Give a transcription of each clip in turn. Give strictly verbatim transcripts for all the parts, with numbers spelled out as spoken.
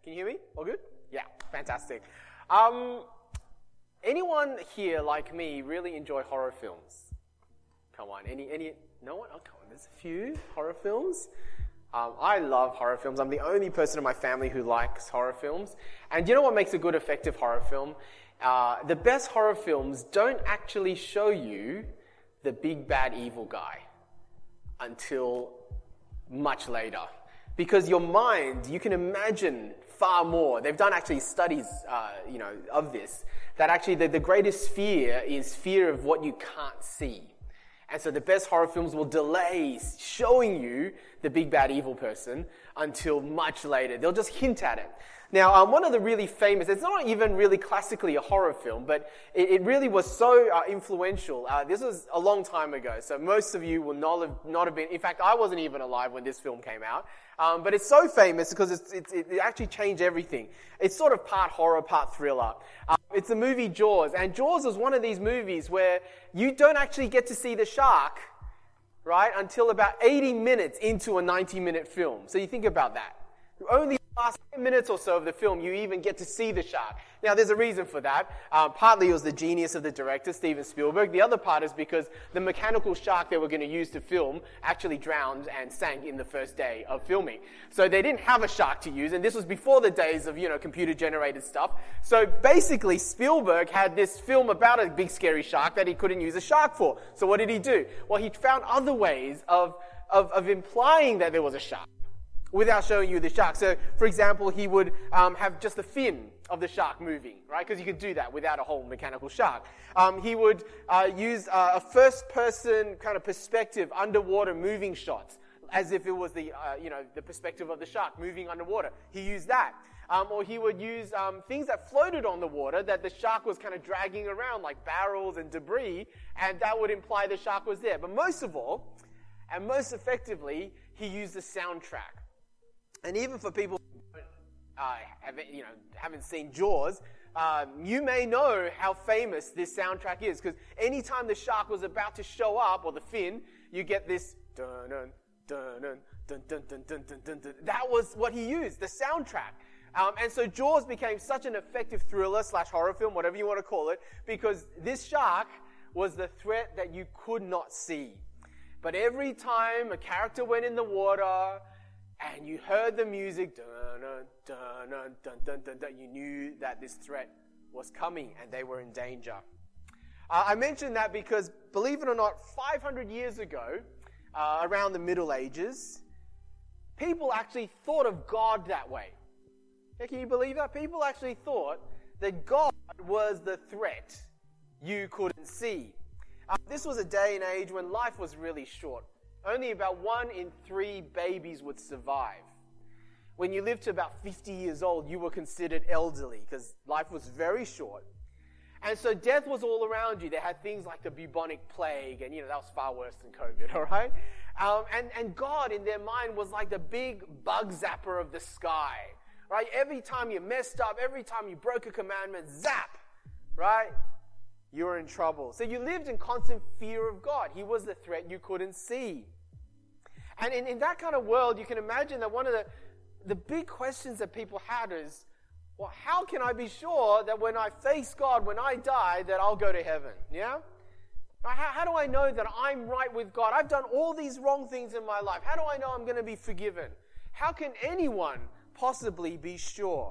Can you hear me? All good? Yeah, fantastic. Um, anyone here, like me, really enjoy horror films? Come on, any, any, no one? Oh, come on, there's a few horror films. Um, I love horror films. I'm the only person in my family who likes horror films. And do you know what makes a good, effective horror film? Uh, the best horror films don't actually show you the big, bad, evil guy until much later. Because your mind, you can imagine far more. They've done actually studies, uh, you know, of this, that actually the, the greatest fear is fear of what you can't see. And so the best horror films will delay showing you the big, bad, evil person until much later. They'll just hint at it. Now, um, one of the really famous, it's not even really classically a horror film, but it, it really was so uh, influential. Uh, this was a long time ago, so most of you will not have, not have been, in fact, I wasn't even alive when this film came out. Um, but it's so famous because it's, it's, it actually changed everything. It's sort of part horror, part thriller. Um, it's the movie Jaws, and Jaws was one of these movies where you don't actually get to see the shark, right, until about eighty minutes into a ninety-minute film. So you think about that. Only the last ten minutes or so of the film, you even get to see the shark. Now, there's a reason for that. Uh, partly it was the genius of the director, Steven Spielberg. The other part is because the mechanical shark they were going to use to film actually drowned and sank in the first day of filming. So they didn't have a shark to use, and this was before the days of, you know, computer-generated stuff. So basically, Spielberg had this film about a big, scary shark that he couldn't use a shark for. So what did he do? Well, he found other ways of, of, of implying that there was a shark without showing you the shark. So, for example, he would um, have just the fin of the shark moving, right? Because you could do that without a whole mechanical shark. Um, he would uh, use uh, a first-person kind of perspective, underwater moving shots, as if it was the, uh, you know, the perspective of the shark moving underwater. He used that. Um, or he would use um, things that floated on the water that the shark was kind of dragging around, like barrels and debris, and that would imply the shark was there. But most of all, and most effectively, he used the soundtrack. And even for people who uh, have, you know, haven't seen Jaws, um, you may know how famous this soundtrack is, because anytime the shark was about to show up, or the fin, you get this dun dun dun dun dun dun dun dun dun dun dun. That was what he used, the soundtrack. Um, and so Jaws became such an effective thriller slash horror film, whatever you want to call it, because this shark was the threat that you could not see. But every time a character went in the water, and you heard the music, dun, dun, dun, dun, dun, dun, dun, dun, you knew that this threat was coming and they were in danger. Uh, I mention that because, believe it or not, five hundred years ago, uh, around the Middle Ages, people actually thought of God that way. Yeah, can you believe that? People actually thought that God was the threat you couldn't see. Uh, this was a day and age when life was really short. Only about one in three babies would survive. When you lived to about fifty years old, you were considered elderly because life was very short. And so death was all around you. They had things like the bubonic plague, and, you know, that was far worse than COVID, all right? Um, and, and God, in their mind, was like the big bug zapper of the sky, right? Every time you messed up, every time you broke a commandment, zap, right? You were in trouble. So you lived in constant fear of God. He was the threat you couldn't see. And in, in that kind of world, you can imagine that one of the, the big questions that people had is, well, how can I be sure that when I face God, when I die, that I'll go to heaven? Yeah? How, how do I know that I'm right with God? I've done all these wrong things in my life. How do I know I'm going to be forgiven? How can anyone possibly be sure?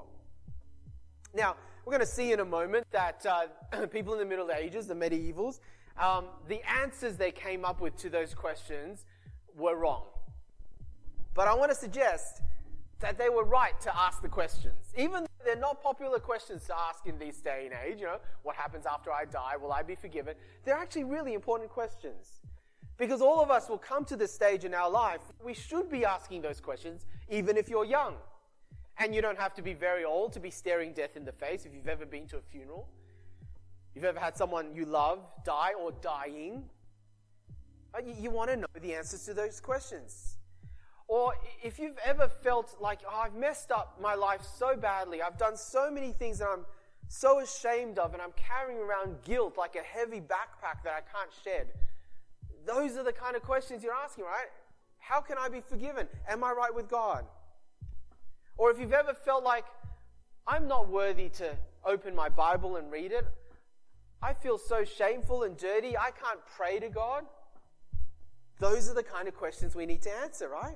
Now, we're going to see in a moment that uh, people in the Middle Ages, the medievals, um, the answers they came up with to those questions were wrong. But I want to suggest that they were right to ask the questions. Even though they're not popular questions to ask in this day and age, you know, what happens after I die? Will I be forgiven? They're actually really important questions. Because all of us will come to this stage in our life, we should be asking those questions, even if you're young. And you don't have to be very old to be staring death in the face if you've ever been to a funeral. You've ever had someone you love die or dying. You, you want to know the answers to those questions. Or if you've ever felt like, oh, I've messed up my life so badly, I've done so many things that I'm so ashamed of, and I'm carrying around guilt like a heavy backpack that I can't shed. Those are the kind of questions you're asking, right? How can I be forgiven? Am I right with God? Or if you've ever felt like, I'm not worthy to open my Bible and read it. I feel so shameful and dirty. I can't pray to God. Those are the kind of questions we need to answer, right?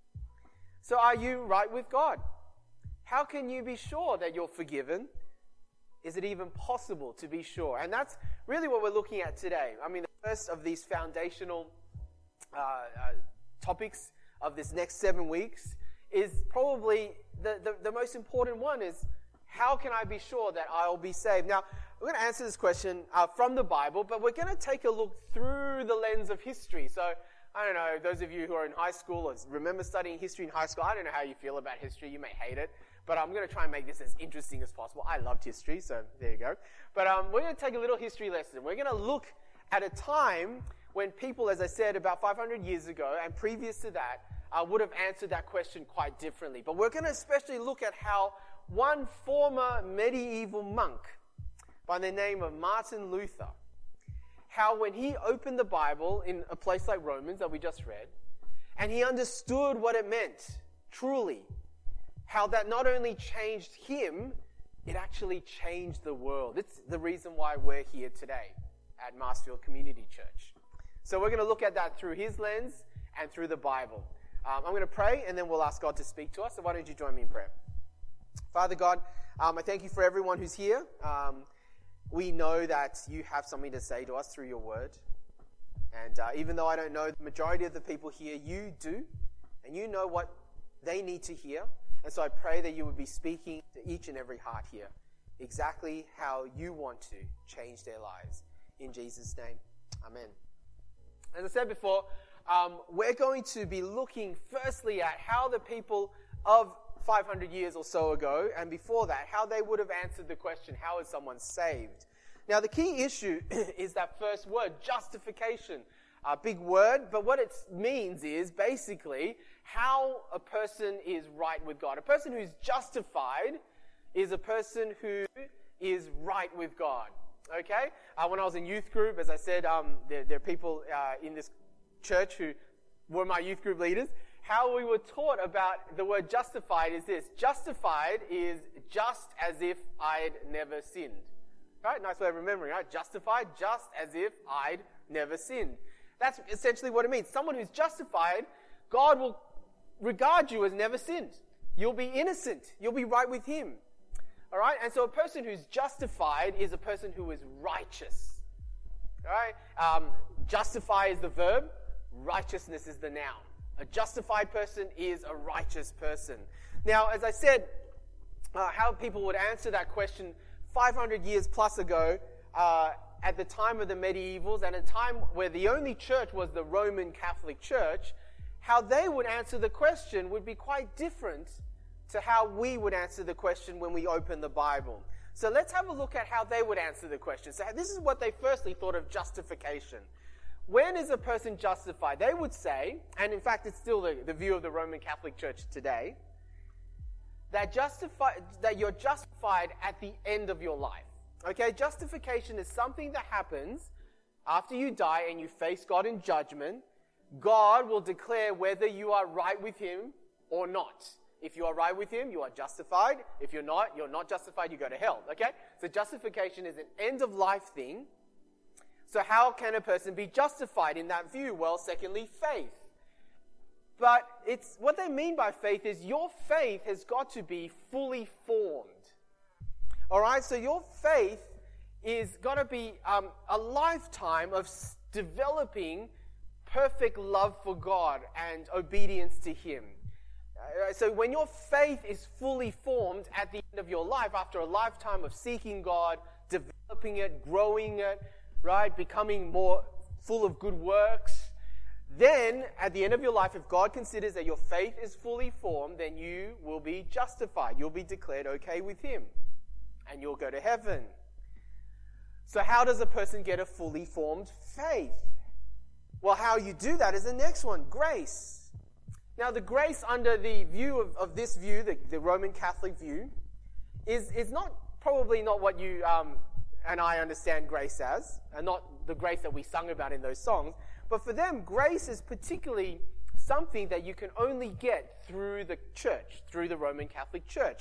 So are you right with God? How can you be sure that you're forgiven? Is it even possible to be sure? And that's really what we're looking at today. I mean, the first of these foundational uh, uh, topics of this next seven weeks is probably the, the, the most important one is, how can I be sure that I'll be saved? Now, we're going to answer this question uh, from the Bible, but we're going to take a look through the lens of history. So, I don't know, those of you who are in high school or remember studying history in high school, I don't know how you feel about history. You may hate it, but I'm going to try and make this as interesting as possible. I loved history, so there you go. But um, we're going to take a little history lesson. We're going to look at a time when people, as I said, about five hundred years ago and previous to that, uh, would have answered that question quite differently. But we're going to especially look at how one former medieval monk by the name of Martin Luther, how when he opened the Bible in a place like Romans that we just read, and he understood what it meant, truly, how that not only changed him, it actually changed the world. It's the reason why we're here today at Marsfield Community Church. So we're going to look at that through his lens and through the Bible. Um, I'm going to pray, and then we'll ask God to speak to us. So why don't you join me in prayer? Father God, um, I thank you for everyone who's here. Um, we know that you have something to say to us through your word. And uh, even though I don't know the majority of the people here, you do. And you know what they need to hear. And so I pray that you would be speaking to each and every heart here exactly how you want to change their lives. In Jesus' name, amen. As I said before, um, we're going to be looking firstly at how the people of five hundred years or so ago, and before that, how they would have answered the question, how is someone saved? Now, the key issue is that first word, justification. A big word, but what it means is basically how a person is right with God. A person who's justified is a person who is right with God. Okay? Uh, when I was in youth group, as I said, um, there, there are people uh, in this church who were my youth group leaders. How we were taught about the word justified is this. Justified is just as if I'd never sinned. Right? Nice way of remembering, right? Justified, just as if I'd never sinned. That's essentially what it means. Someone who's justified, God will regard you as never sinned. You'll be innocent. You'll be right with him. All right? And so a person who's justified is a person who is righteous. All right? Um, justify is the verb. Righteousness is the noun. A justified person is a righteous person. Now, as I said, uh, how people would answer that question five hundred years plus ago, uh, at the time of the medievals, and a time where the only church was the Roman Catholic Church, how they would answer the question would be quite different to how we would answer the question when we open the Bible. So let's have a look at how they would answer the question. So this is what they firstly thought of justification. When is a person justified? They would say, and in fact it's still the, the view of the Roman Catholic Church today, that justify, that you're justified at the end of your life. Okay, justification is something that happens after you die and you face God in judgment. God will declare whether you are right with him or not. If you are right with him, you are justified. If you're not, you're not justified, you go to hell. Okay? So justification is an end-of-life thing. So how can a person be justified in that view? Well, secondly, faith. But it's what they mean by faith is your faith has got to be fully formed. All right, so your faith is got to be um, a lifetime of s- developing perfect love for God and obedience to him. Uh, so when your faith is fully formed at the end of your life, after a lifetime of seeking God, developing it, growing it, right, becoming more full of good works, then at the end of your life, if God considers that your faith is fully formed, then you will be justified. You'll be declared okay with him. And you'll go to heaven. So how does a person get a fully formed faith? Well, how you do that is the next one, grace. Now, the grace under the view of, of this view, the, the Roman Catholic view, is, is not probably not what you um, and I understand grace as, and not the grace that we sung about in those songs. But for them, grace is particularly something that you can only get through the church, through the Roman Catholic Church.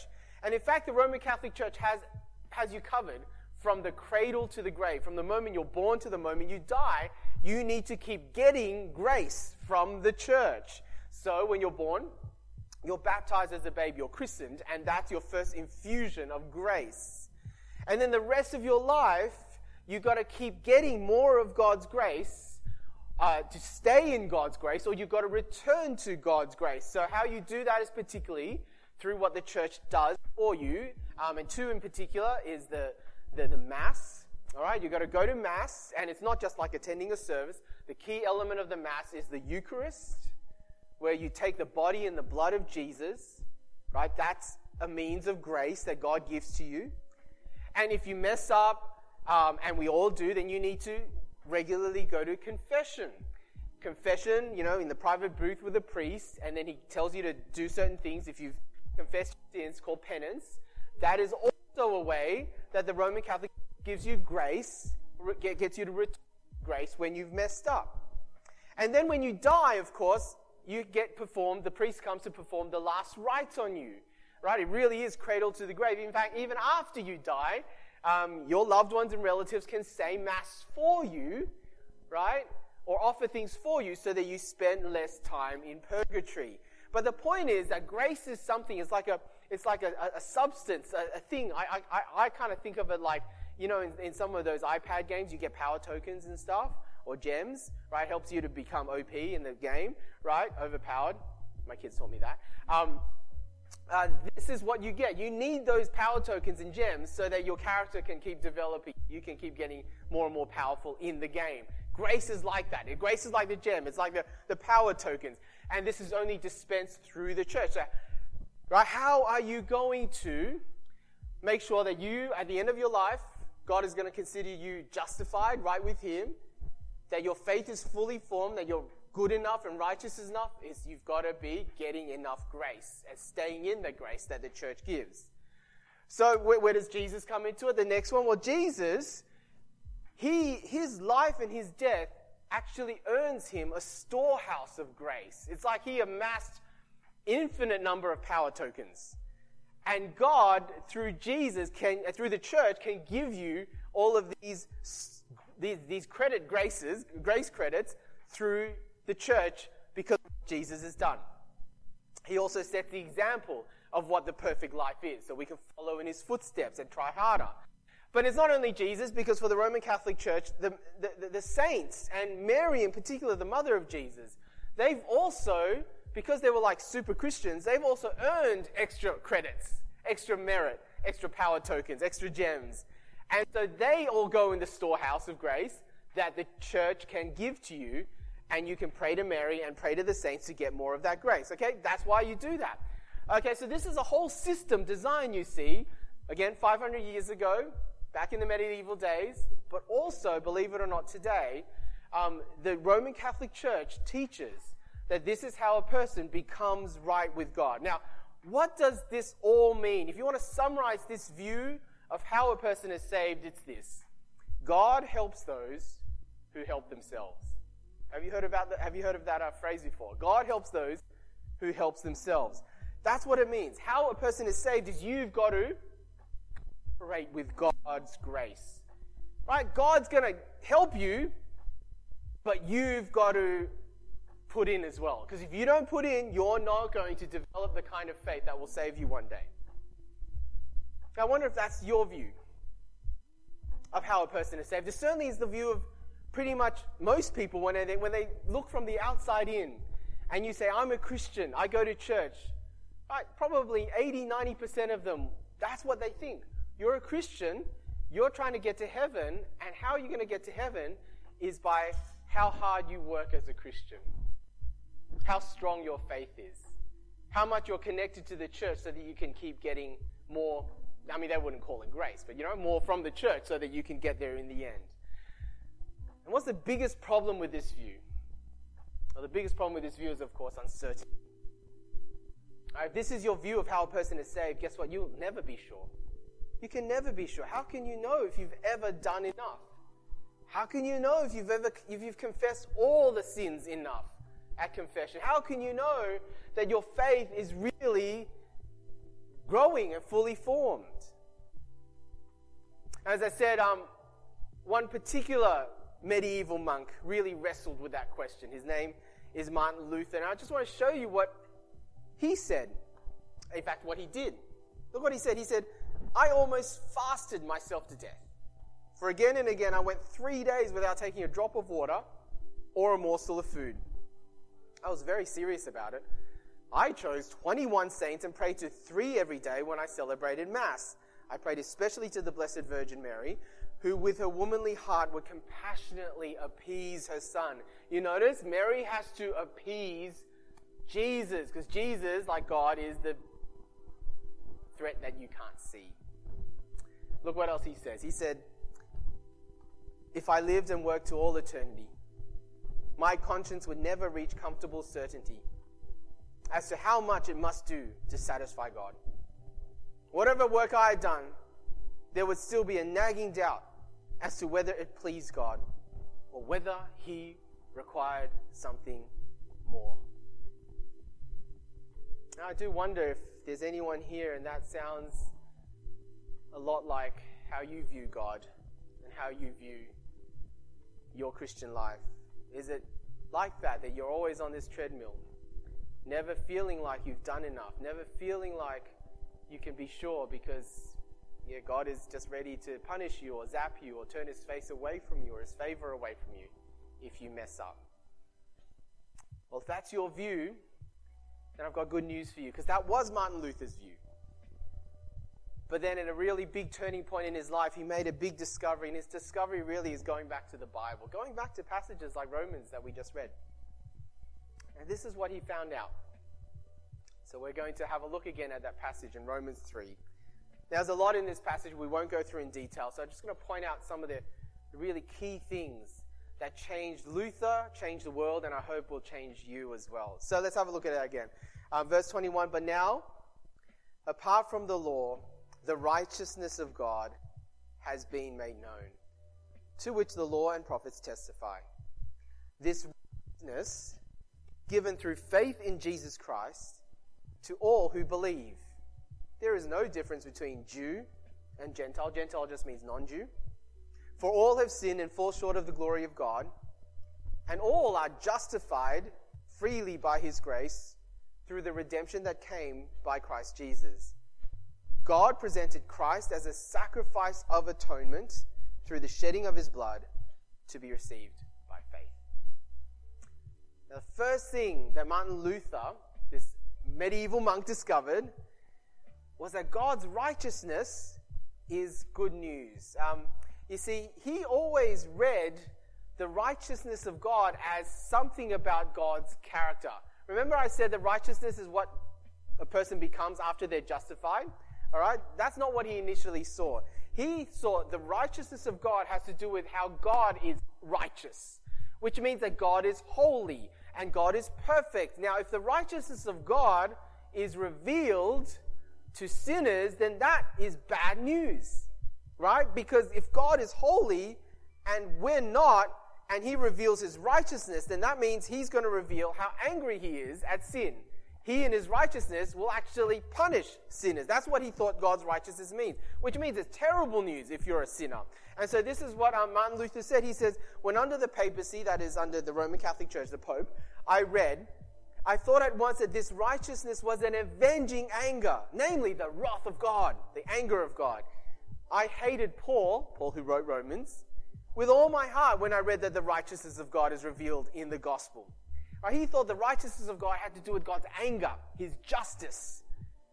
And in fact, the Roman Catholic Church has, has you covered from the cradle to the grave. From the moment you're born to the moment you die, you need to keep getting grace from the church. So when you're born, you're baptized as a baby, you're christened, and that's your first infusion of grace. And then the rest of your life, you've got to keep getting more of God's grace uh, to stay in God's grace, or you've got to return to God's grace. So how you do that is particularly through what the church does for you. Um, and two in particular is the, the, the Mass. All right, you've got to go to Mass, and it's not just like attending a service. The key element of the Mass is the Eucharist, where you take the body and the blood of Jesus, right? That's a means of grace that God gives to you. And if you mess up, um, and we all do, then you need to regularly go to confession. Confession, you know, in the private booth with a priest, and then he tells you to do certain things if you've confessed sins, called penance. That is also a way that the Roman Catholic gives you grace, gets you to return grace when you've messed up. And then when you die, of course, you get performed, the priest comes to perform the last rites on you. Right? It really is cradle to the grave. In fact, even after you die, um, your loved ones and relatives can say Mass for you, right? Or offer things for you so that you spend less time in purgatory. But the point is that grace is something, it's like a it's like a, a substance, a, a thing. I, I, I kind of think of it like, you know, in, in some of those iPad games, you get power tokens and stuff, or gems, right? Helps you to become O P in the game, right? Overpowered. My kids taught me that. Um, Uh, this is what you get. You need those power tokens and gems so that your character can keep developing. You can keep getting more and more powerful in the game. Grace is like that. Grace is like the gem. It's like the, the power tokens. And this is only dispensed through the church. So, right? How are you going to make sure that you, at the end of your life, God is going to consider you justified, right with Him, that your faith is fully formed, that you're good enough and righteous enough? Is you've got to be getting enough grace and staying in the grace that the church gives. So where, where does Jesus come into it? The next one, well, Jesus, he his life and his death actually earns him a storehouse of grace. It's like he amassed infinite number of power tokens. And God, through Jesus, can through the church, can give you all of these these, these credit graces, grace credits through the church because of what Jesus has done. He also sets the example of what the perfect life is, so we can follow in his footsteps and try harder. But it's not only Jesus, because for the Roman Catholic Church, the, the, the saints, and Mary in particular, the mother of Jesus, they've also, because they were like super Christians, they've also earned extra credits, extra merit, extra power tokens, extra gems. And so they all go in the storehouse of grace that the church can give to you, and you can pray to Mary and pray to the saints to get more of that grace. Okay, that's why you do that. Okay, so this is a whole system designed, you see, again, five hundred years ago, back in the medieval days, but also, believe it or not, today, um, the Roman Catholic Church teaches that this is how a person becomes right with God. Now, what does this all mean? If you want to summarize this view of how a person is saved, it's this: God helps those who help themselves. Have you heard about that? Have you heard of that uh, phrase before? God helps those who helps themselves. That's what it means. How a person is saved is you've got to operate with God's grace. Right? God's going to help you, but you've got to put in as well. Because if you don't put in, you're not going to develop the kind of faith that will save you one day. I wonder if that's your view of how a person is saved. It certainly is the view of pretty much most people when they, when they look from the outside in and you say, I'm a Christian, I go to church. Right, probably eighty, ninety percent of them, that's what they think. You're a Christian, you're trying to get to heaven, and how you're going to get to heaven is by how hard you work as a Christian, how strong your faith is, how much you're connected to the church so that you can keep getting more, I mean, they wouldn't call it grace, but you know, more from the church so that you can get there in the end. And what's the biggest problem with this view? Well, the biggest problem with this view is, of course, uncertainty. Right, if this is your view of how a person is saved, guess what? You'll never be sure. You can never be sure. How can you know if you've ever done enough? How can you know if you've ever if you've confessed all the sins enough at confession? How can you know that your faith is really growing growing and fully formed. As I said, um, one particular medieval monk really wrestled with that question. His name is Martin Luther, and I just want to show you what he said. In fact, what he did. Look what he said. He said, I almost fasted myself to death. For again and again, I went three days without taking a drop of water or a morsel of food. I was very serious about it. I chose twenty-one saints and prayed to three every day when I celebrated Mass. I prayed especially to the Blessed Virgin Mary, who with her womanly heart would compassionately appease her son. You notice, Mary has to appease Jesus, because Jesus, like God, is the threat that you can't see. Look what else he says. He said, if I lived and worked to all eternity, my conscience would never reach comfortable certainty as to how much it must do to satisfy God. Whatever work I had done, there would still be a nagging doubt as to whether it pleased God or whether he required something more. Now, I do wonder if there's anyone here and that sounds a lot like how you view God and how you view your Christian life. Is it like that, that you're always on this treadmill, never feeling like you've done enough, never feeling like you can be sure because yeah, God is just ready to punish you or zap you or turn his face away from you or his favor away from you if you mess up? Well, if that's your view, then I've got good news for you, because that was Martin Luther's view. But then at a really big turning point in his life, he made a big discovery, and his discovery really is going back to the Bible, going back to passages like Romans that we just read. And this is what he found out. So we're going to have a look again at that passage in Romans three. Now, there's a lot in this passage we won't go through in detail, so I'm just going to point out some of the really key things that changed Luther, changed the world, and I hope will change you as well. So let's have a look at it again. Um, verse twenty-one, but now, apart from the law, the righteousness of God has been made known, to which the law and prophets testify. This righteousness given through faith in Jesus Christ to all who believe. There is no difference between Jew and Gentile. Gentile just means non-Jew. For all have sinned and fall short of the glory of God, and all are justified freely by his grace through the redemption that came by Christ Jesus. God presented Christ as a sacrifice of atonement through the shedding of his blood to be received by faith. Now, the first thing that Martin Luther, this medieval monk, discovered was that God's righteousness is good news. Um, you see, he always read the righteousness of God as something about God's character. Remember I said that righteousness is what a person becomes after they're justified? All right? That's not what he initially saw. He saw the righteousness of God has to do with how God is righteous, which means that God is holy and God is perfect. Now, if the righteousness of God is revealed to sinners, then that is bad news, right? Because if God is holy and we're not, and he reveals his righteousness, then that means he's going to reveal how angry he is at sin. He in his righteousness will actually punish sinners. That's what he thought God's righteousness means, which means it's terrible news if you're a sinner. And so this is what um, Martin Luther said. He says, when under the papacy, that is under the Roman Catholic Church, the Pope, I read, I thought at once that this righteousness was an avenging anger, namely the wrath of God, the anger of God. I hated Paul, Paul who wrote Romans, with all my heart when I read that the righteousness of God is revealed in the gospel. Right? He thought the righteousness of God had to do with God's anger, his justice.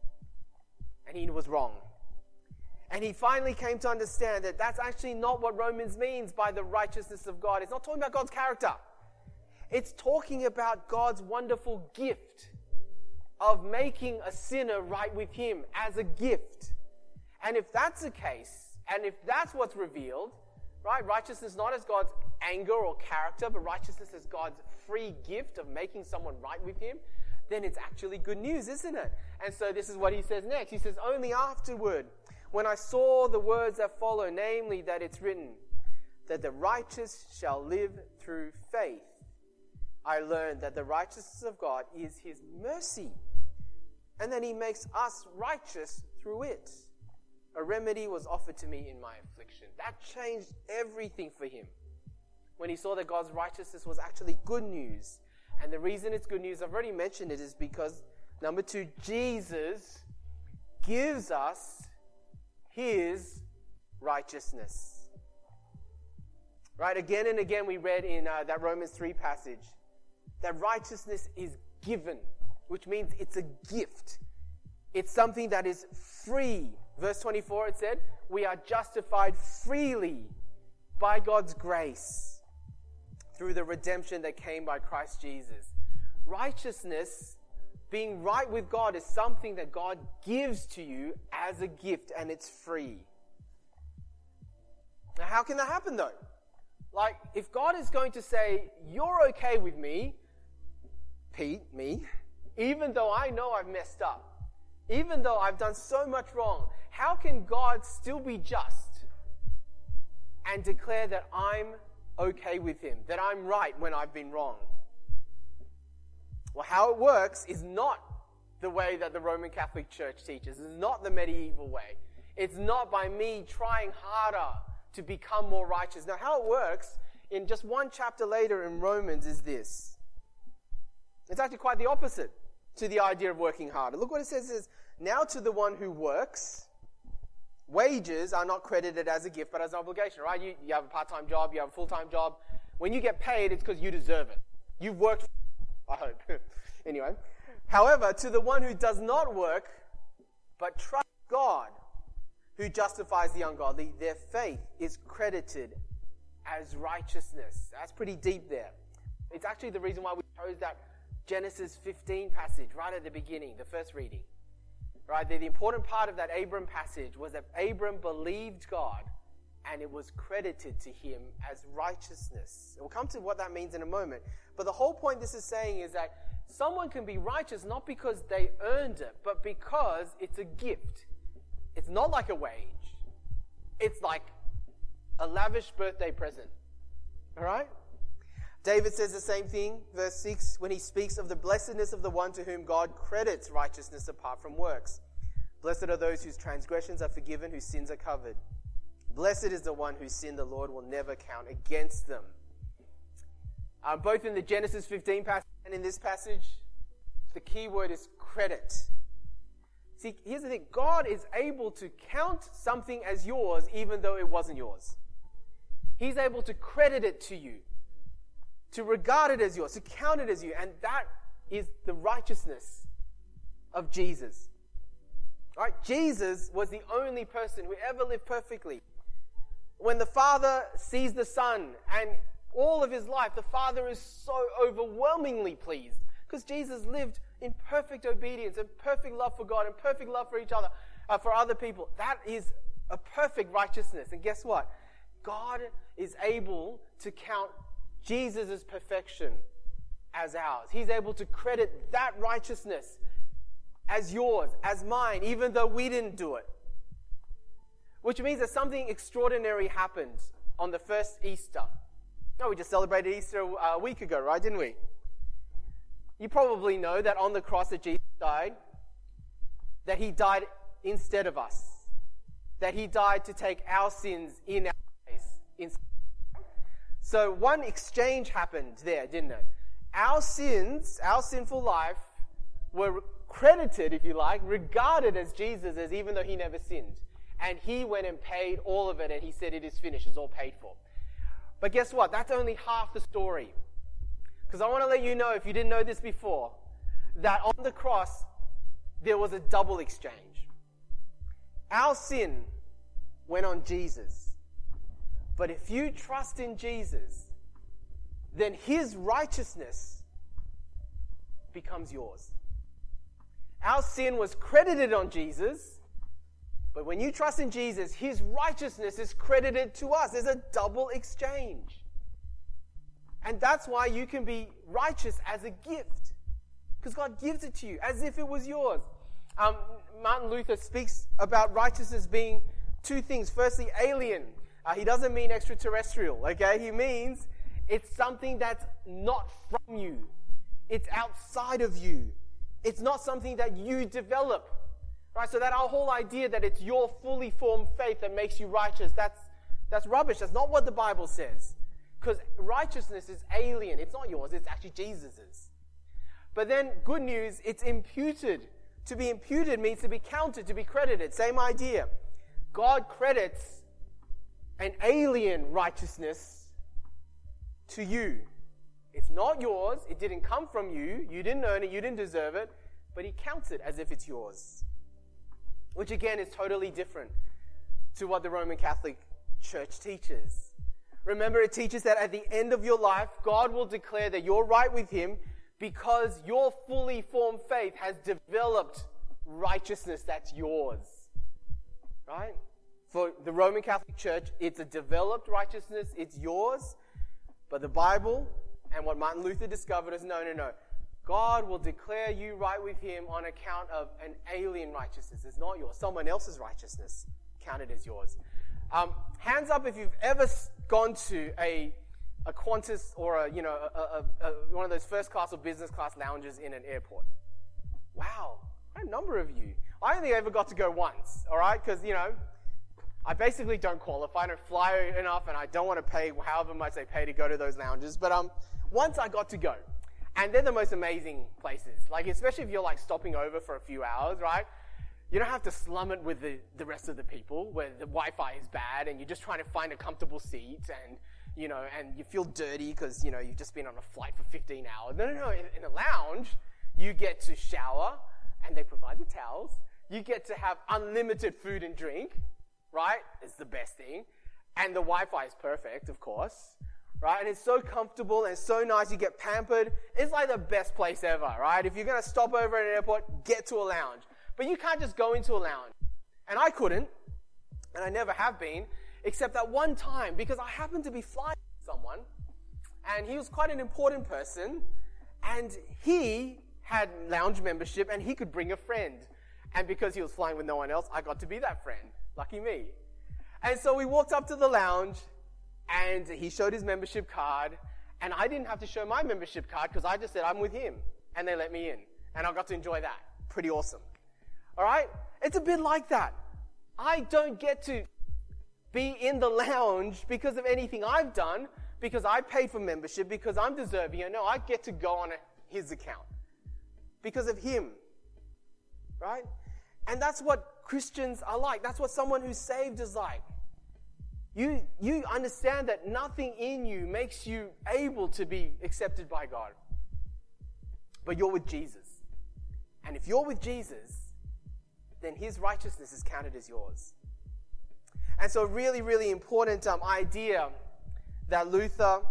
And he was wrong. And he finally came to understand that that's actually not what Romans means by the righteousness of God. It's not talking about God's character. It's talking about God's wonderful gift of making a sinner right with him as a gift. And if that's the case, and if that's what's revealed, right, righteousness not as God's anger or character, but righteousness as God's free gift of making someone right with him, then it's actually good news, isn't it? And so this is what he says next. He says, only afterward, when I saw the words that follow, namely that it's written, that the righteous shall live through faith, I learned that the righteousness of God is his mercy, and that he makes us righteous through it. A remedy was offered to me in my affliction. That changed everything for him. When he saw that God's righteousness was actually good news. And the reason it's good news, I've already mentioned it, is because, number two, Jesus gives us his righteousness. Right? Again and again we read in uh, that Romans three passage that righteousness is given, which means it's a gift. It's something that is free. Verse twenty-four, it said, we are justified freely by God's grace through the redemption that came by Christ Jesus. Righteousness, being right with God, is something that God gives to you as a gift, and it's free. Now, how can that happen though? Like, if God is going to say, you're okay with me, Pete, me, even though I know I've messed up, even though I've done so much wrong, how can God still be just and declare that I'm okay with him, that I'm right when I've been wrong? Well, how it works is not the way that the Roman Catholic Church teaches. It's not the medieval way. It's not by me trying harder to become more righteous. Now, how it works in just one chapter later in Romans is this. It's actually quite the opposite to the idea of working harder. Look what it says. It says, now to the one who works, wages are not credited as a gift but as an obligation, right? You, you have a part-time job, you have a full-time job. When you get paid, it's because you deserve it. You've worked, I hope. Anyway. However, to the one who does not work but trusts God, who justifies the ungodly, their faith is credited as righteousness. That's pretty deep there. It's actually the reason why we chose that Genesis fifteen passage right at the beginning, the first reading. Right? The, the important part of that Abram passage was that Abram believed God and it was credited to him as righteousness. We'll come to what that means in a moment. But the whole point this is saying is that someone can be righteous not because they earned it, but because it's a gift. It's not like a wage. It's like a lavish birthday present. All right? David says the same thing, verse six, when he speaks of the blessedness of the one to whom God credits righteousness apart from works. Blessed are those whose transgressions are forgiven, whose sins are covered. Blessed is the one whose sin the Lord will never count against them. Uh, both in the Genesis fifteen passage and in this passage, the key word is credit. See, here's the thing. God is able to count something as yours even though it wasn't yours. He's able to credit it to you, to regard it as yours, to count it as you. And that is the righteousness of Jesus. Right? Jesus was the only person who ever lived perfectly. When the Father sees the Son and all of his life, the Father is so overwhelmingly pleased because Jesus lived in perfect obedience and perfect love for God and perfect love for each other, uh, for other people. That is a perfect righteousness. And guess what? God is able to count Jesus' perfection as ours. He's able to credit that righteousness as yours, as mine, even though we didn't do it. Which means that something extraordinary happened on the first Easter. No, we just celebrated Easter a week ago, right? Didn't we? You probably know that on the cross that Jesus died, that he died instead of us. That he died to take our sins in our place. So one exchange happened there, didn't it? Our sins, our sinful life, were credited, if you like, regarded as Jesus as even though he never sinned. And he went and paid all of it, and he said, it is finished, it's all paid for. But guess what? That's only half the story. Because I want to let you know, if you didn't know this before, that on the cross, there was a double exchange. Our sin went on Jesus. But if you trust in Jesus, then his righteousness becomes yours. Our sin was credited on Jesus, but when you trust in Jesus, his righteousness is credited to us. There's a double exchange. And that's why you can be righteous as a gift. Because God gives it to you as if it was yours. Um, Martin Luther speaks about righteousness being two things. Firstly, alien. Uh, he doesn't mean extraterrestrial, okay? He means it's something that's not from you. It's outside of you. It's not something that you develop. Right? So that our whole idea that it's your fully formed faith that makes you righteous, that's, that's rubbish. That's not what the Bible says. Because righteousness is alien. It's not yours. It's actually Jesus's. But then, good news, it's imputed. To be imputed means to be counted, to be credited. Same idea. God credits an alien righteousness to you. It's not yours. It didn't come from you. You didn't earn it. You didn't deserve it. But he counts it as if it's yours. Which again is totally different to what the Roman Catholic Church teaches. Remember, it teaches that at the end of your life, God will declare that you're right with him because your fully formed faith has developed righteousness that's yours. Right? For the Roman Catholic Church, it's a developed righteousness. It's yours. But the Bible and what Martin Luther discovered is no, no, no. God will declare you right with him on account of an alien righteousness. It's not yours. Someone else's righteousness counted as yours. Um, hands up if you've ever gone to a a Qantas or a, you know, a, a, a, one of those first class or business class lounges in an airport. Wow, quite a number of you. I only ever got to go once, all right? Because, you know, I basically don't qualify. I don't fly enough, and I don't want to pay however much they pay to go to those lounges. But um, once I got to go. And they're the most amazing places. Like, especially if you're, like, stopping over for a few hours, right? You don't have to slum it with the, the rest of the people where the Wi-Fi is bad and you're just trying to find a comfortable seat and, you know, and you feel dirty because, you know, you've just been on a flight for fifteen hours. No, no, no. In, in a lounge, you get to shower and they provide the towels. You get to have unlimited food and drink, right? It's the best thing. And the Wi-Fi is perfect, of course. Right? And it's so comfortable and so nice. You get pampered. It's like the best place ever, right? If you're going to stop over at an airport, get to a lounge. But you can't just go into a lounge. And I couldn't, and I never have been, except that one time, because I happened to be flying with someone, and he was quite an important person, and he had lounge membership, and he could bring a friend. And because he was flying with no one else, I got to be that friend. Lucky me. And so we walked up to the lounge, and he showed his membership card, and I didn't have to show my membership card because I just said I'm with him, and they let me in, and I got to enjoy that. Pretty awesome. All right? It's a bit like that. I don't get to be in the lounge because of anything I've done, because I paid for membership, because I'm deserving. No, I get to go on a, his account because of him. Right? And that's what Christians are like. That's what someone who's saved is like. You, you understand that nothing in you makes you able to be accepted by God. But you're with Jesus. And if you're with Jesus, then his righteousness is counted as yours. And so a really, really important um, idea that Luther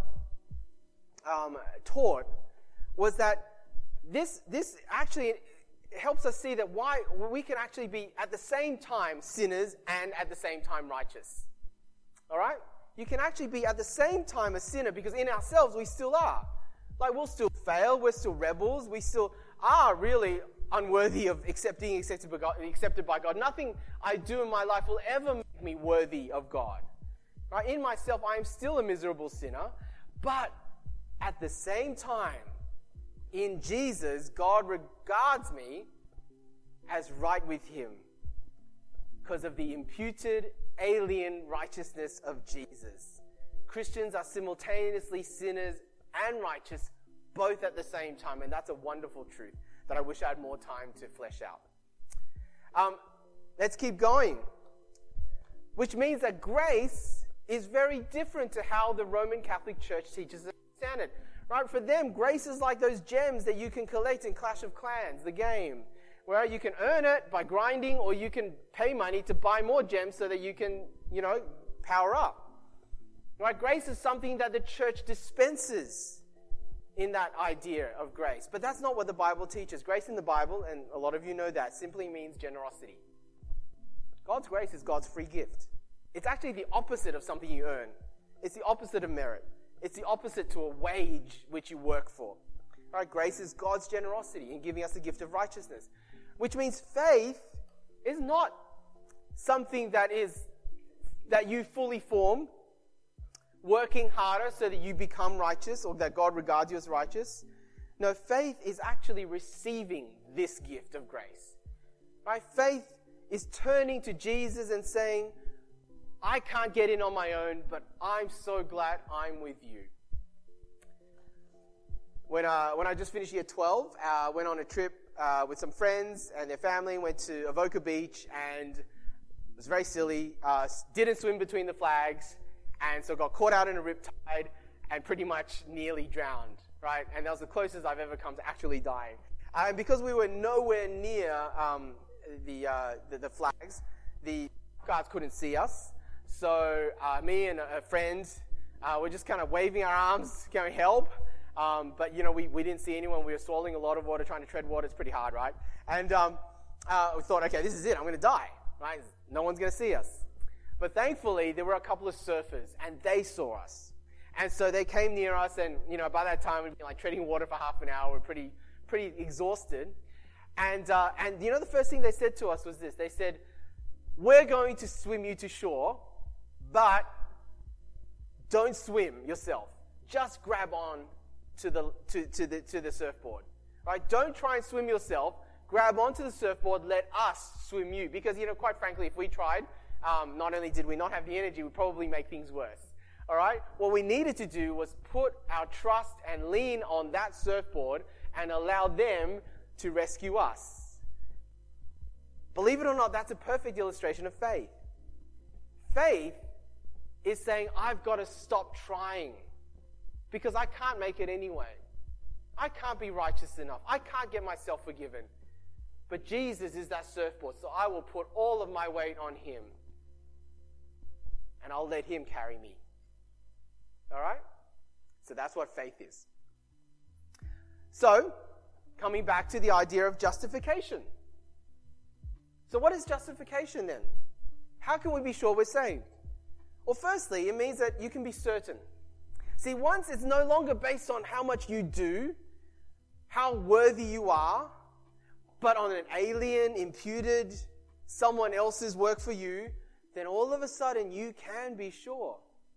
um, taught was that this, this actually helps us see that why we can actually be at the same time sinners and at the same time righteous. All right? You can actually be at the same time a sinner because in ourselves we still are. Like we'll still fail, we're still rebels, we still are really unworthy of accepting accepted by God, accepted by God. Nothing I do in my life will ever make me worthy of God. Right? In myself I am still a miserable sinner, but at the same time, in Jesus, God regards me as right with him because of the imputed alien righteousness of Jesus. Christians are simultaneously sinners and righteous both at the same time, and that's a wonderful truth that I wish I had more time to flesh out. Um, let's keep going. Which means that grace is very different to how the Roman Catholic Church teaches us to understand it. Right? For them, grace is like those gems that you can collect in Clash of Clans, the game, where you can earn it by grinding or you can pay money to buy more gems so that you can, you know, power up. Right? Grace is something that the church dispenses in that idea of grace. But that's not what the Bible teaches. Grace in the Bible, and a lot of you know that, simply means generosity. God's grace is God's free gift. It's actually the opposite of something you earn. It's the opposite of merit. It's the opposite to a wage which you work for. Right? Grace is God's generosity in giving us the gift of righteousness. Which means faith is not something that is that you fully form, working harder so that you become righteous or that God regards you as righteous. No, faith is actually receiving this gift of grace. Right? Faith is turning to Jesus and saying, I can't get in on my own, but I'm so glad I'm with you. When, uh, when I just finished year twelve, I uh, went on a trip uh, with some friends and their family, went to Avoca Beach, and it was very silly. Uh, didn't swim between the flags, and so got caught out in a riptide and pretty much nearly drowned, right? And that was the closest I've ever come to actually dying. Uh, and because we were nowhere near um, the, uh, the the flags, the guards couldn't see us. So uh, me and a friend uh, were just kind of waving our arms, going, help. Um, but, you know, we, we didn't see anyone. We were swallowing a lot of water, trying to tread water. It's pretty hard, right? And um, uh, we thought, okay, this is it. I'm going to die, right? No one's going to see us. But thankfully, there were a couple of surfers, and they saw us. And so they came near us, and, you know, by that time, we'd been, like, treading water for half an hour. We're pretty pretty exhausted. And, uh, and you know, the first thing they said to us was this. They said, we're going to swim you to shore, but don't swim yourself. Just grab on to the to, to the to the surfboard. Right? Don't try and swim yourself. Grab onto the surfboard. Let us swim you. Because, you know, quite frankly, if we tried, um, not only did we not have the energy, we'd probably make things worse. All right? What we needed to do was put our trust and lean on that surfboard and allow them to rescue us. Believe it or not, that's a perfect illustration of faith. Faith is saying, I've got to stop trying because I can't make it anyway. I can't be righteous enough. I can't get myself forgiven. But Jesus is that surfboard, so I will put all of my weight on him and I'll let him carry me. All right? So that's what faith is. So, coming back to the idea of justification. So what is justification then? How can we be sure we're saved? Well, firstly, it means that you can be certain. See, once it's no longer based on how much you do, how worthy you are, but on an alien, imputed, someone else's work for you, then all of a sudden you can be sure.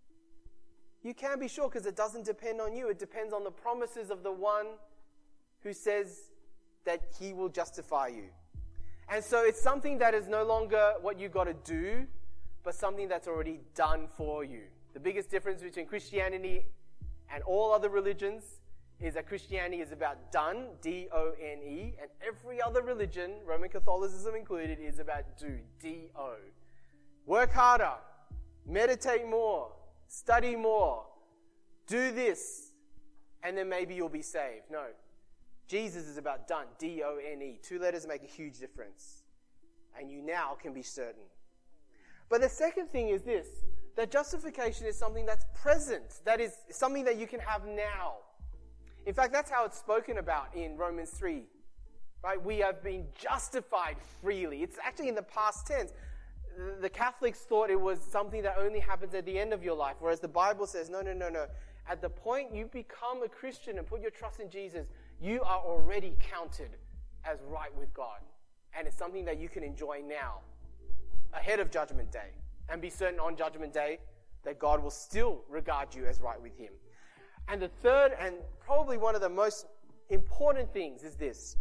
You can be sure because it doesn't depend on you. It depends on the promises of the one who says that he will justify you. And so it's something that is no longer what you got to do, but something that's already done for you. The biggest difference between Christianity and all other religions is that Christianity is about done, D O N E, and every other religion, Roman Catholicism included, is about do, D O. Work harder, meditate more, study more, do this, and then maybe you'll be saved. No. Jesus is about done, D O N E. Two letters make a huge difference. And you now can be certain. But the second thing is this, that justification is something that's present, that is something that you can have now. In fact, that's how it's spoken about in Romans three. Right? We have been justified freely. It's actually in the past tense. The Catholics thought it was something that only happens at the end of your life, whereas the Bible says, no, no, no, no. At the point you become a Christian and put your trust in Jesus, you are already counted as right with God. And it's something that you can enjoy now, ahead of Judgment Day. And be certain on Judgment Day that God will still regard you as right with him. And the third, and probably one of the most important things, is this.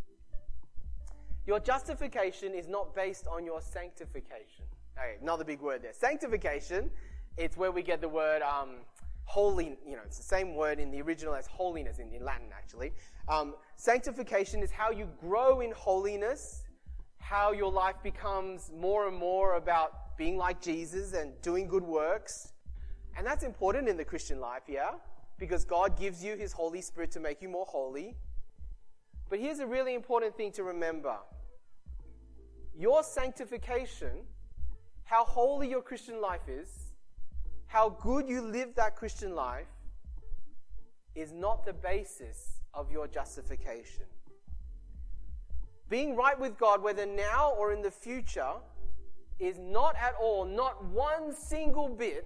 Your justification is not based on your sanctification. Okay, another big word there. Sanctification, it's where we get the word um, holy. You know, it's the same word in the original as holiness in, in Latin, actually. Um, sanctification is how you grow in holiness, how your life becomes more and more about being like Jesus and doing good works. And that's important in the Christian life, yeah? Because God gives you his Holy Spirit to make you more holy. But here's a really important thing to remember. Your sanctification, how holy your Christian life is, how good you live that Christian life, is not the basis of your justification. Being right with God, whether now or in the future, is not at all, not one single bit,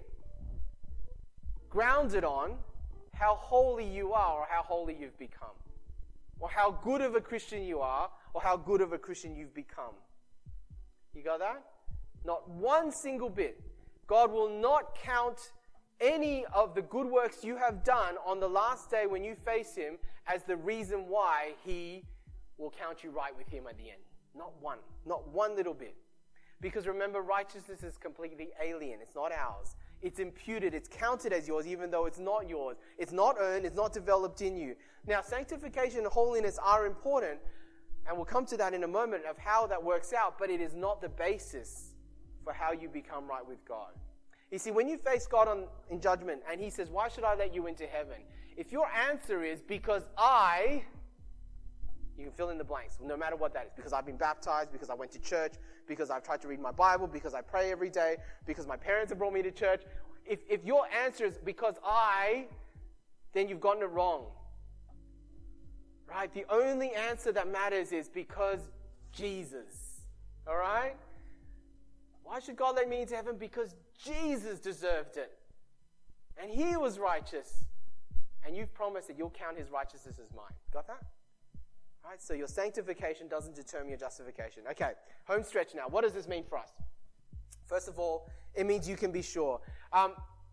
grounded on how holy you are or how holy you've become, or how good of a Christian you are or how good of a Christian you've become. You got that? Not one single bit. God will not count any of the good works you have done on the last day when you face him as the reason why he will count you right with him at the end. Not one. Not one little bit. Because remember, righteousness is completely alien. It's not ours. It's imputed. It's counted as yours, even though it's not yours. It's not earned. It's not developed in you. Now, sanctification and holiness are important, and we'll come to that in a moment of how that works out, but it is not the basis for how you become right with God. You see, when you face God on, in judgment, and He says, why should I let you into heaven? If your answer is, because I... You can fill in the blanks, no matter what that is. Because I've been baptized, because I went to church, because I've tried to read my Bible, because I pray every day, because my parents have brought me to church. If, if your answer is, because I, then you've gotten it wrong. Right? The only answer that matters is because Jesus. All right? Why should God let me into heaven? Because Jesus deserved it. And He was righteous. And you've promised that you'll count His righteousness as mine. Got that? Right, so your sanctification doesn't determine your justification. Okay, home stretch now. What does this mean for us? First of all, it means you can be sure. Um,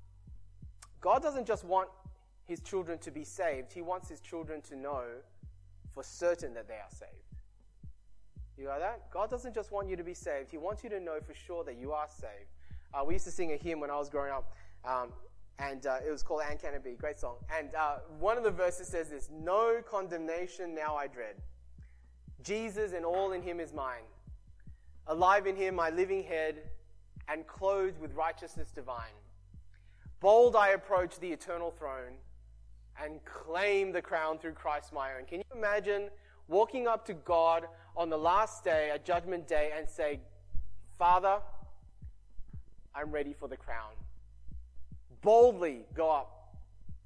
God doesn't just want His children to be saved. He wants His children to know for certain that they are saved. You got that? God doesn't just want you to be saved. He wants you to know for sure that you are saved. Uh, we used to sing a hymn when I was growing up, um, and uh, it was called "And Can It Be?" Great song. And uh, one of the verses says this: "No condemnation now I dread. Jesus and all in Him is mine. Alive in Him my living head, and clothed with righteousness divine. Bold I approach the eternal throne, and claim the crown through Christ my own." Can you imagine walking up to God on the last day, at Judgment Day, and say, "Father, I'm ready for the crown." Boldly go up.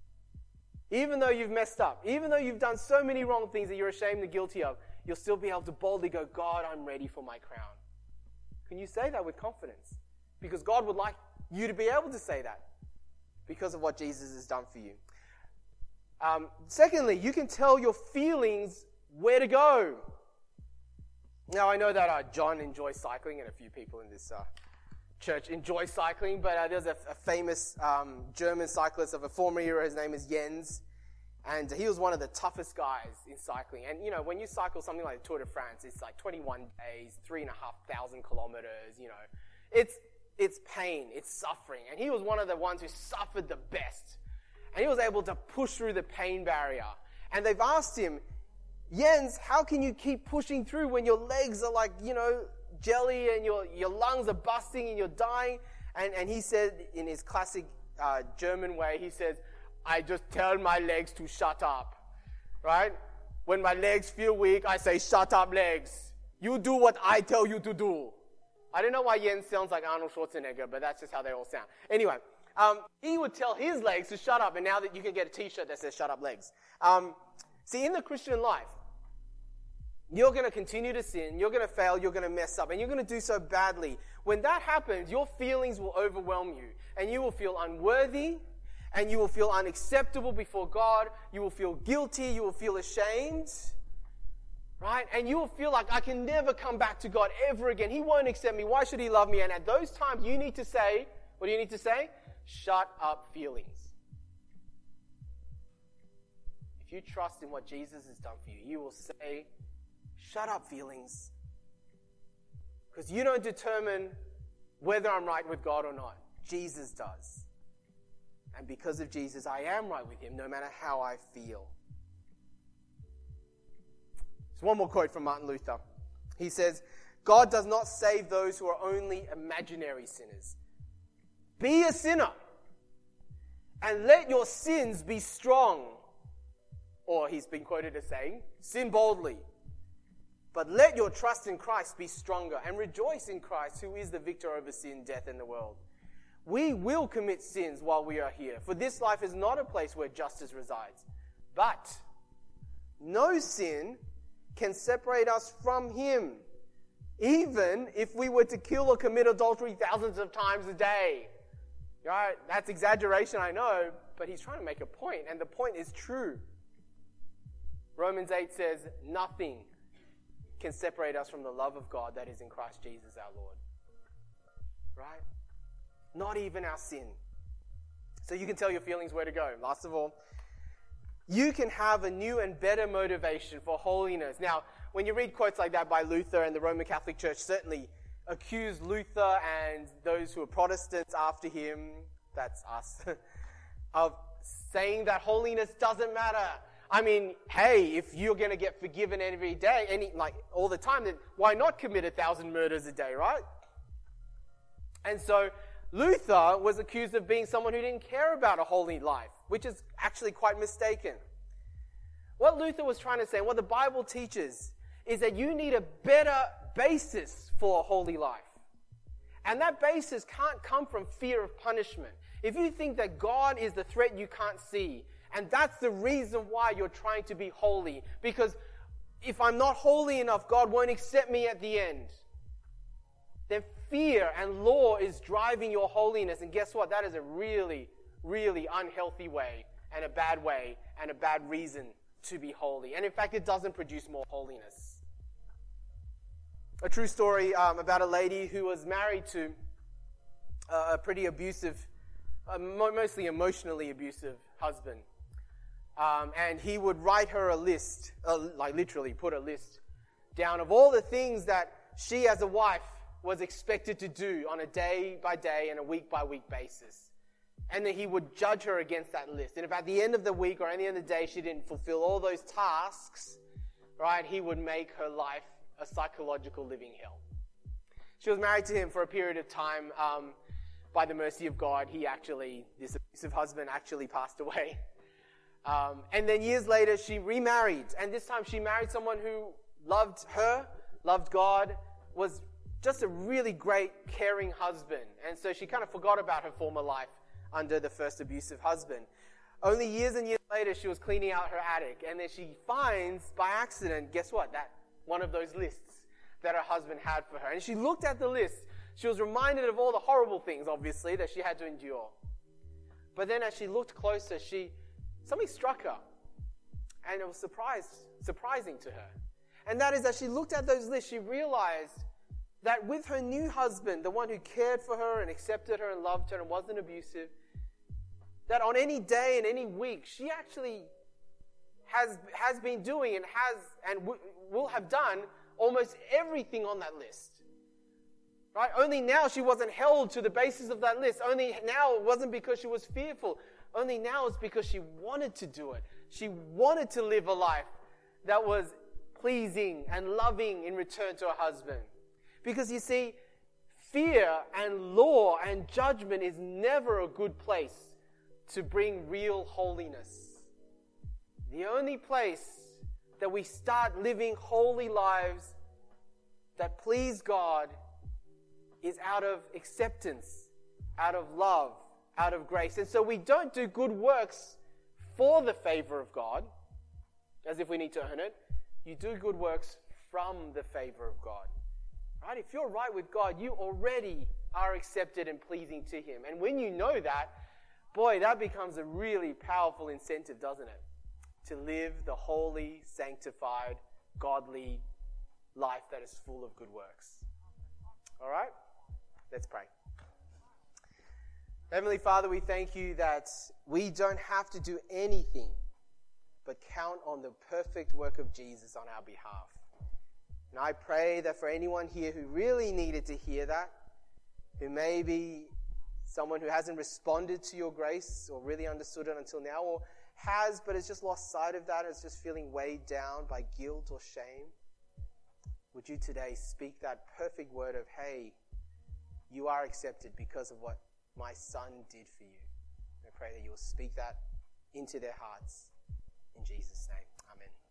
Even though you've messed up, even though you've done so many wrong things that you're ashamed and guilty of, you'll still be able to boldly go, "God, I'm ready for my crown." Can you say that with confidence? Because God would like you to be able to say that because of what Jesus has done for you. Um, secondly, you can tell your feelings where to go. Now, I know that uh, John enjoys cycling, and a few people in this uh, church enjoy cycling, but uh, there's a, a famous um, German cyclist of a former era. His name is Jens, and he was one of the toughest guys in cycling. And, you know, when you cycle something like the Tour de France, it's like twenty-one days, three and a half thousand kilometers, you know. It's, it's pain, it's suffering. And he was one of the ones who suffered the best. And he was able to push through the pain barrier. And they've asked him, "Jens, how can you keep pushing through when your legs are like, you know, jelly and your, your lungs are busting and you're dying?" And, and he said in his classic uh, German way, he says, "I just tell my legs to shut up." Right? When my legs feel weak, I say, "Shut up, legs. You do what I tell you to do." I don't know why Jens sounds like Arnold Schwarzenegger, but that's just how they all sound. Anyway, um, he would tell his legs to shut up, and now that you can get a t-shirt that says "Shut up, legs." Um, see, in the Christian life, you're going to continue to sin, you're going to fail, you're going to mess up, and you're going to do so badly. When that happens, your feelings will overwhelm you, and you will feel unworthy, and you will feel unacceptable before God, you will feel guilty, you will feel ashamed, right? And you will feel like, I can never come back to God ever again. He won't accept me. Why should He love me? And at those times, you need to say, what do you need to say? Shut up, feelings. If you trust in what Jesus has done for you, you will say, "Shut up, feelings." Because you don't determine whether I'm right with God or not. Jesus does. And because of Jesus, I am right with Him, no matter how I feel. So one more quote from Martin Luther. He says, "God does not save those who are only imaginary sinners. Be a sinner, and let your sins be strong." Or he's been quoted as saying, "Sin boldly. But let your trust in Christ be stronger, and rejoice in Christ, who is the victor over sin, death, and the world." We will commit sins while we are here, for this life is not a place where justice resides. But no sin can separate us from Him, even if we were to kill or commit adultery thousands of times a day. Right? That's exaggeration, I know, but he's trying to make a point, and the point is true. Romans eight says, nothing can separate us from the love of God that is in Christ Jesus our Lord. Right? Not even our sin. So you can tell your feelings where to go. Last of all, you can have a new and better motivation for holiness. Now, when you read quotes like that by Luther and the Roman Catholic Church, certainly accused Luther and those who are Protestants after him, that's us, of saying that holiness doesn't matter. I mean, hey, if you're going to get forgiven every day, any like all the time, then why not commit a thousand murders a day, right? And so Luther was accused of being someone who didn't care about a holy life, which is actually quite mistaken. What Luther was trying to say, and what the Bible teaches, is that you need a better basis for a holy life. And that basis can't come from fear of punishment. If you think that God is the threat you can't see, and that's the reason why you're trying to be holy, because if I'm not holy enough, God won't accept me at the end, then fear and law is driving your holiness. And guess what? That is a really, really unhealthy way, and a bad way, and a bad reason to be holy. And in fact, it doesn't produce more holiness. A true story um, about a lady who was married to uh, a pretty abusive, uh, mo- mostly emotionally abusive husband. Um, and he would write her a list, uh, like literally put a list down of all the things that she as a wife was expected to do on a day-by-day and a week-by-week basis. And then he would judge her against that list. And if at the end of the week or at the end of the day she didn't fulfill all those tasks, right, he would make her life a psychological living hell. She was married to him for a period of time. Um, by the mercy of God, he actually, this abusive husband actually passed away. Um, and then years later, she remarried. And this time she married someone who loved her, loved God, was just a really great, caring husband. And so she kind of forgot about her former life under the first abusive husband. Only years and years later, she was cleaning out her attic. And then she finds, by accident, guess what? That one of those lists that her husband had for her. And she looked at the list. She was reminded of all the horrible things, obviously, that she had to endure. But then as she looked closer, she something struck her. And it was surprise, surprising to her. And that is, as she looked at those lists, she realized that with her new husband, the one who cared for her and accepted her and loved her and wasn't abusive, that on any day and any week, she actually has has been doing and has and w- will have done almost everything on that list. Right? Only now she wasn't held to the basis of that list. Only now it wasn't because she was fearful. Only now it's because she wanted to do it. She wanted to live a life that was pleasing and loving in return to her husband. Because you see, fear and law and judgment is never a good place to bring real holiness. The only place that we start living holy lives that please God is out of acceptance, out of love, out of grace. And so we don't do good works for the favor of God, as if we need to earn it. You do good works from the favor of God. Right? If you're right with God, you already are accepted and pleasing to Him. And when you know that, boy, that becomes a really powerful incentive, doesn't it? To live the holy, sanctified, godly life that is full of good works. All right? Let's pray. Heavenly Father, we thank you that we don't have to do anything but count on the perfect work of Jesus on our behalf. And I pray that for anyone here who really needed to hear that, who may be someone who hasn't responded to your grace or really understood it until now, or has but has just lost sight of that and is just feeling weighed down by guilt or shame, would you today speak that perfect word of, hey, you are accepted because of what my Son did for you. I pray that you will speak that into their hearts. In Jesus' name, amen.